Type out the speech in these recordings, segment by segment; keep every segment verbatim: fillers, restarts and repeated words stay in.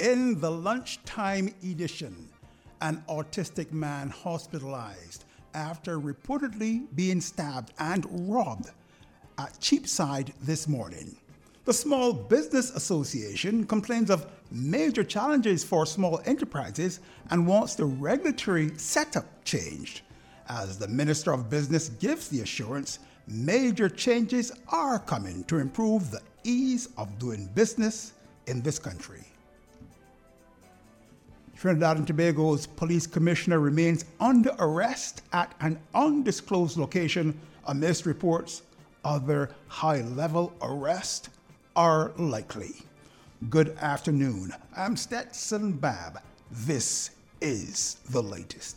In the lunchtime edition, an autistic man hospitalized after reportedly being stabbed and robbed at Cheapside this morning. The Small Business Association complains of major challenges for small enterprises and wants the regulatory setup changed. As the Minister of Business gives the assurance, major changes are coming to improve the ease of doing business in this country. Trinidad and Tobago's police commissioner remains under arrest at an undisclosed location amidst reports other high-level arrests are likely. Good afternoon. I'm Stetson Babb. This is the latest.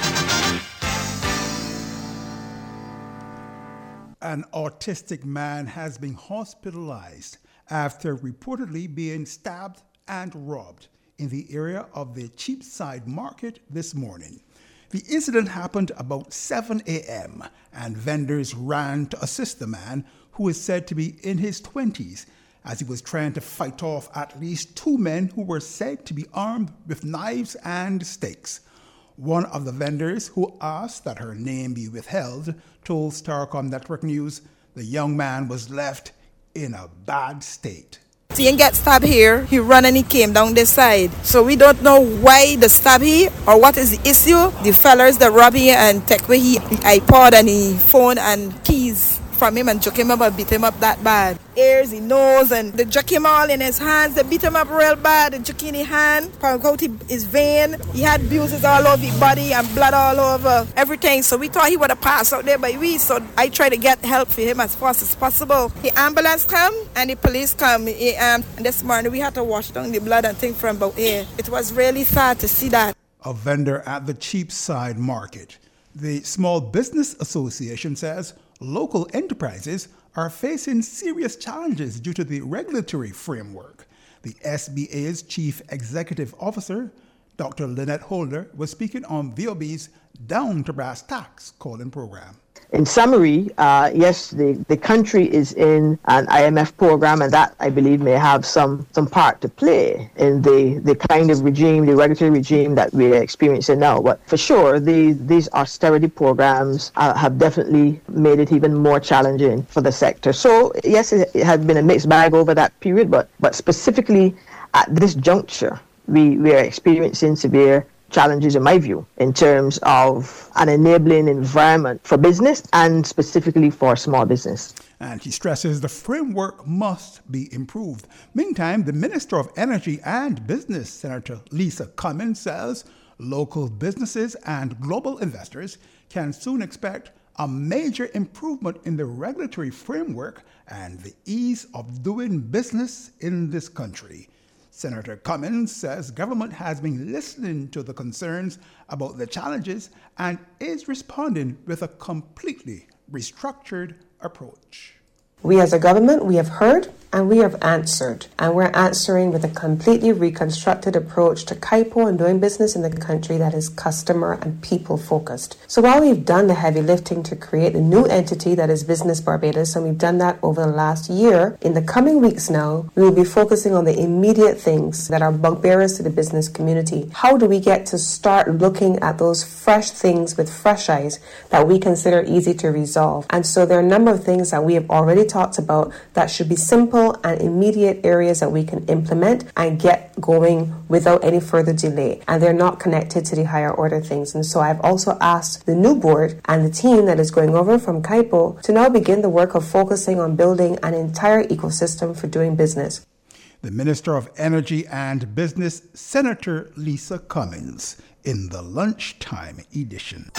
An autistic man has been hospitalized after reportedly being stabbed and robbed in the area of the Cheapside Market this morning. The incident happened about seven a.m. and vendors ran to assist the man, who is said to be in his twenties, as he was trying to fight off at least two men who were said to be armed with knives and stakes. One of the vendors, who asked that her name be withheld, told Starcom Network News the young man was left in a bad state. He didn't get stabbed here. He ran and he came down this side. So we don't know why the stab he or what is the issue. The fellas that rob he and take away he iPod and he phone and keys from him and joke him up and beat him up that bad. Ears, he nose, and they joke him all in his hands. They beat him up real bad. They joke in his hand, poke out his vein. He had bruises all over his body and blood all over everything. So we thought he would have passed out there by we. So I tried to get help for him as fast as possible. The ambulance come and the police come. He, um, and this morning we had to wash down the blood and things from about here. It was really sad to see that. A vendor at the Cheapside Market. The Small Business Association says local enterprises are facing serious challenges due to the regulatory framework. The S B A's Chief Executive Officer, Doctor Lynette Holder, was speaking on V O B's Down to Brass Tacks call-in program. In summary, uh, yes, the, the country is in an I M F program, and that, I believe, may have some, some part to play in the, the kind of regime, the regulatory regime that we're experiencing now. But for sure, the, these austerity programs uh, have definitely made it even more challenging for the sector. So, yes, it, it has been a mixed bag over that period, but, but specifically at this juncture, we, we are experiencing severe challenges, in my view, in terms of an enabling environment for business and specifically for small business. And he stresses the framework must be improved. Meantime, the Minister of Energy and Business, Senator Lisa Cummins, says local businesses and global investors can soon expect a major improvement in the regulatory framework and the ease of doing business in this country. Senator Cummins says government has been listening to the concerns about the challenges and is responding with a completely restructured approach. We as a government, we have heard and we have answered. And we're answering with a completely reconstructed approach to KYPO and doing business in the country that is customer and people focused. So while we've done the heavy lifting to create a new entity that is Business Barbados, and we've done that over the last year, in the coming weeks now, we will be focusing on the immediate things that are bugbearers to the business community. How do we get to start looking at those fresh things with fresh eyes that we consider easy to resolve? And so there are a number of things that we have already talked about that should be simple and immediate areas that we can implement and get going without any further delay. And they're not connected to the higher order things. And so I've also asked the new board and the team that is going over from KYPO to now begin the work of focusing on building an entire ecosystem for doing business. The Minister of Energy and Business, Senator Lisa Cummins, in the lunchtime edition.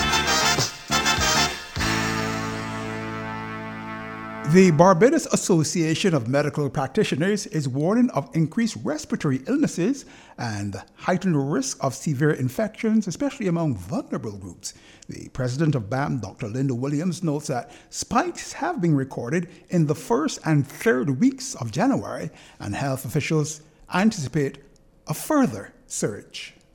The Barbados Association of Medical Practitioners is warning of increased respiratory illnesses and heightened risk of severe infections, especially among vulnerable groups. The president of B A M, Doctor Linda Williams, notes that spikes have been recorded in the first and third weeks of January, and health officials anticipate a further surge.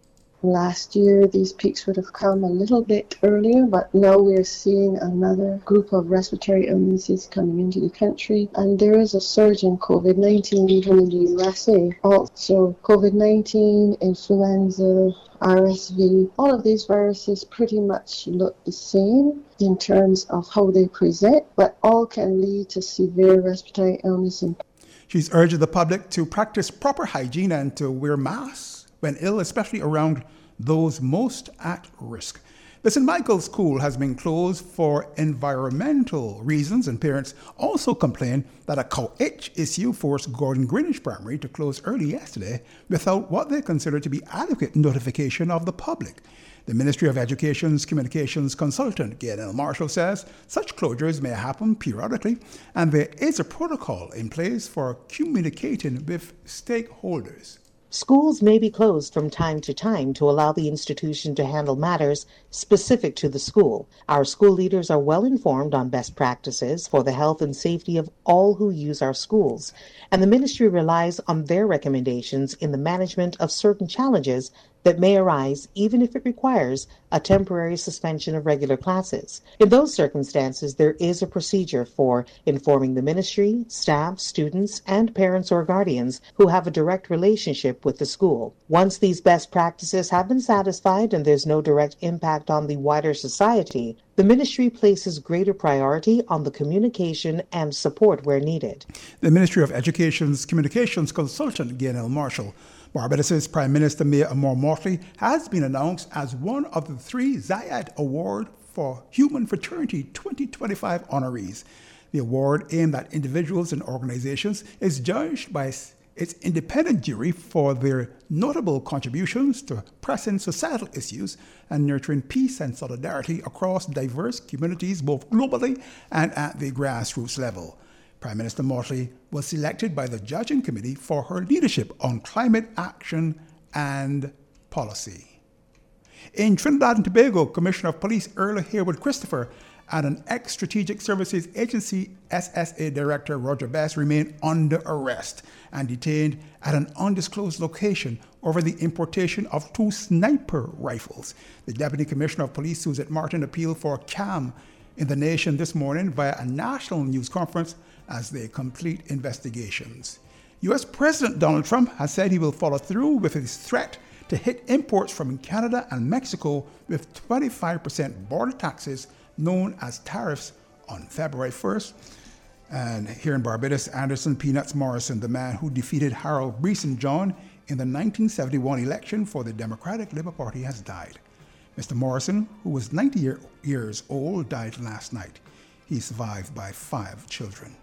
Last year, these peaks would have come a little bit earlier, but now we're seeing another group of respiratory illnesses coming into the country, and there is a surge in COVID nineteen even in the U S A. Also, COVID nineteen, influenza, R S V, all of these viruses pretty much look the same in terms of how they present, but all can lead to severe respiratory illness. And she's urged the public to practice proper hygiene and to wear masks when ill, especially around those most at risk. The Saint Michael's School has been closed for environmental reasons, and parents also complained that a cow itch issue forced Gordon Greenwich Primary to close early yesterday without what they consider to be adequate notification of the public. The Ministry of Education's communications consultant, Gaynell Marshall, says such closures may happen periodically, and there is a protocol in place for communicating with stakeholders. Schools may be closed from time to time to allow the institution to handle matters specific to the school. Our school leaders are well informed on best practices for the health and safety of all who use our schools, and the ministry relies on their recommendations in the management of certain challenges that may arise even if it requires a temporary suspension of regular classes. In those circumstances, there is a procedure for informing the ministry, staff, students, and parents or guardians who have a direct relationship with the school. Once these best practices have been satisfied and there's no direct impact on the wider society, the ministry places greater priority on the communication and support where needed. The Ministry of Education's communications consultant, Gaynell Marshall. Barbados' Prime Minister Mayor Amor Mottley has been announced as one of the three Zayed Award for Human Fraternity twenty twenty-five honorees. The award, aimed at individuals and organizations, is judged by its independent jury for their notable contributions to pressing societal issues and nurturing peace and solidarity across diverse communities, both globally and at the grassroots level. Prime Minister Mottley was selected by the judging committee for her leadership on climate action and policy. In Trinidad and Tobago, Commissioner of Police Earl Haywood Christopher and an ex-Strategic Services Agency S S A Director Roger Best remain under arrest and detained at an undisclosed location over the importation of two sniper rifles. The Deputy Commissioner of Police Suzette Martin appealed for calm in the nation this morning via a national news conference as they complete investigations. U S President Donald Trump has said he will follow through with his threat to hit imports from Canada and Mexico with twenty-five percent border taxes known as tariffs on February first. And here in Barbados, Anderson Peanuts Morrison, the man who defeated Harold Breeson John in the nineteen seventy-one election for the Democratic Labour Party, has died. Mister Morrison, who was ninety year, years old, died last night. He's survived by five children.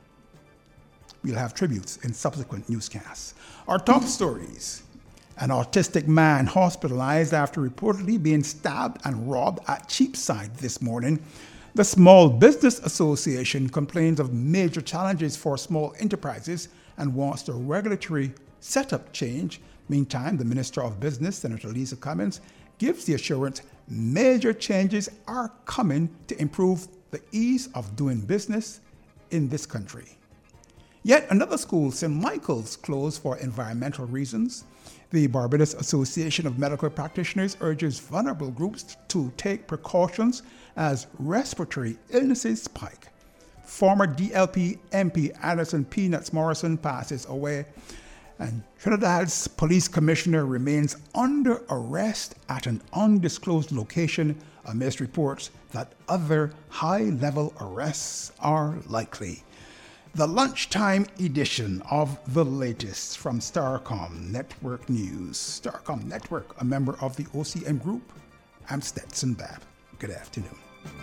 We'll have tributes in subsequent newscasts. Our top stories. An autistic man hospitalized after reportedly being stabbed and robbed at Cheapside this morning. The Small Business Association complains of major challenges for small enterprises and wants the regulatory setup change. Meantime, the Minister of Business, Senator Lisa Cummins, gives the assurance major changes are coming to improve the ease of doing business in this country. Yet another school, Saint Michael's, closed for environmental reasons. The Barbados Association of Medical Practitioners urges vulnerable groups to take precautions as respiratory illnesses spike. Former D L P M P Anderson Peanuts Morrison passes away, and Trinidad's police commissioner remains under arrest at an undisclosed location amidst reports that other high-level arrests are likely. The lunchtime edition of the latest from Starcom Network News. Starcom Network, a member of the O C M Group. I'm Stetson Babb. Good afternoon.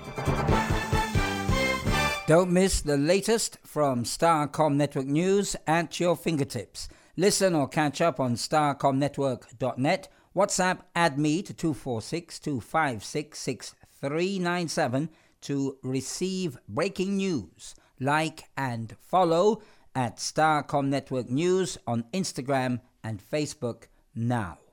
Don't miss the latest from Starcom Network News at your fingertips. Listen or catch up on starcom network dot net. WhatsApp add me to two four six, two five six, six three nine seven to receive breaking news. Like and follow at Starcom Network News on Instagram and Facebook now.